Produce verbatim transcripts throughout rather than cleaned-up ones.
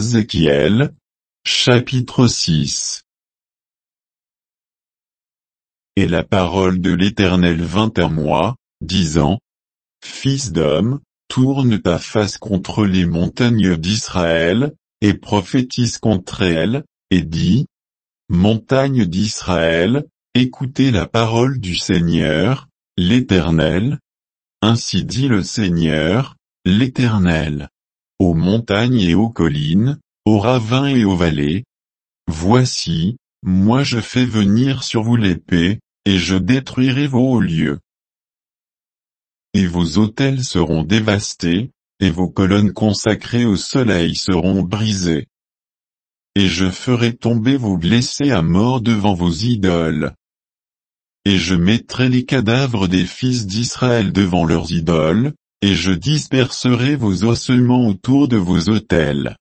Ézéchiel, chapitre six. Et la parole de l'Éternel vint à moi, disant: Fils d'homme, tourne ta face contre les montagnes d'Israël, et prophétise contre elles, et dis: Montagnes d'Israël, écoutez la parole du Seigneur, l'Éternel. Ainsi dit le Seigneur, l'Éternel. Aux montagnes et aux collines, aux ravins et aux vallées. Voici, moi je fais venir sur vous l'épée, et je détruirai vos hauts lieux. Et vos autels seront dévastés, et vos colonnes consacrées au soleil seront brisées. Et je ferai tomber vos blessés à mort devant vos idoles. Et je mettrai les cadavres des fils d'Israël devant leurs idoles, et je disperserai vos ossements autour de vos autels.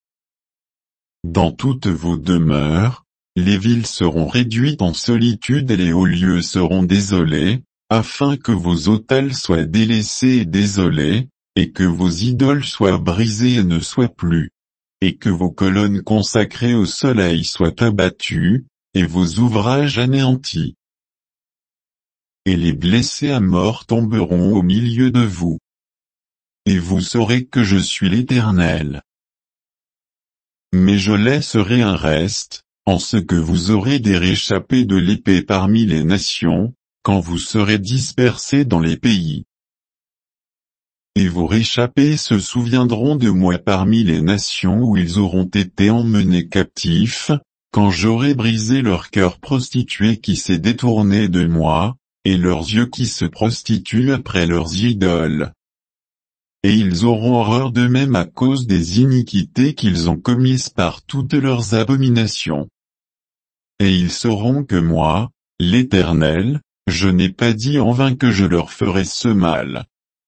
Dans toutes vos demeures, les villes seront réduites en solitude et les hauts lieux seront désolés, afin que vos autels soient délaissés et désolés, et que vos idoles soient brisées et ne soient plus, et que vos colonnes consacrées au soleil soient abattues, et vos ouvrages anéantis. Et les blessés à mort tomberont au milieu de vous. Et vous saurez que je suis l'Éternel. Mais je laisserai un reste, en ce que vous aurez des réchappés de l'épée parmi les nations, quand vous serez dispersés dans les pays. Et vos réchappés se souviendront de moi parmi les nations où ils auront été emmenés captifs, quand j'aurai brisé leur cœur prostitué qui s'est détourné de moi, et leurs yeux qui se prostituent après leurs idoles. Et ils auront horreur d'eux-mêmes à cause des iniquités qu'ils ont commises par toutes leurs abominations. Et ils sauront que moi, l'Éternel, je n'ai pas dit en vain que je leur ferai ce mal.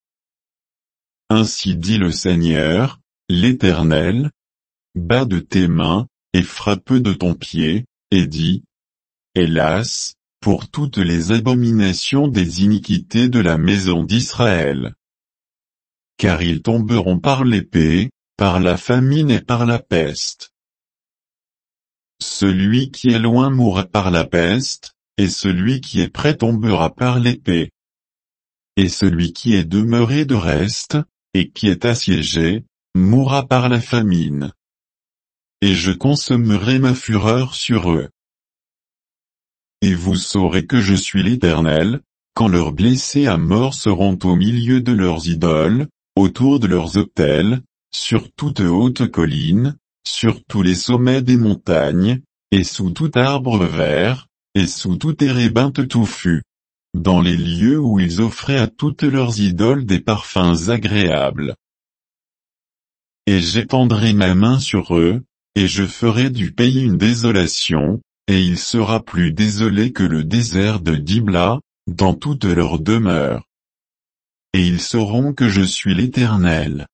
Ainsi dit le Seigneur, l'Éternel: bats de tes mains, et frappe de ton pied, et dis: Hélas, pour toutes les abominations des iniquités de la maison d'Israël. Car ils tomberont par l'épée, par la famine et par la peste. Celui qui est loin mourra par la peste, et celui qui est près tombera par l'épée. Et celui qui est demeuré de reste, et qui est assiégé, mourra par la famine. Et je consommerai ma fureur sur eux. Et vous saurez que je suis l'Éternel, quand leurs blessés à mort seront au milieu de leurs idoles, autour de leurs autels, sur toute haute colline, sur tous les sommets des montagnes, et sous tout arbre vert, et sous tout térébinthe touffu, dans les lieux où ils offraient à toutes leurs idoles des parfums agréables. Et j'étendrai ma main sur eux, et je ferai du pays une désolation, et il sera plus désolé que le désert de Dibla, dans toute leur demeure. Et ils sauront que je suis l'Éternel.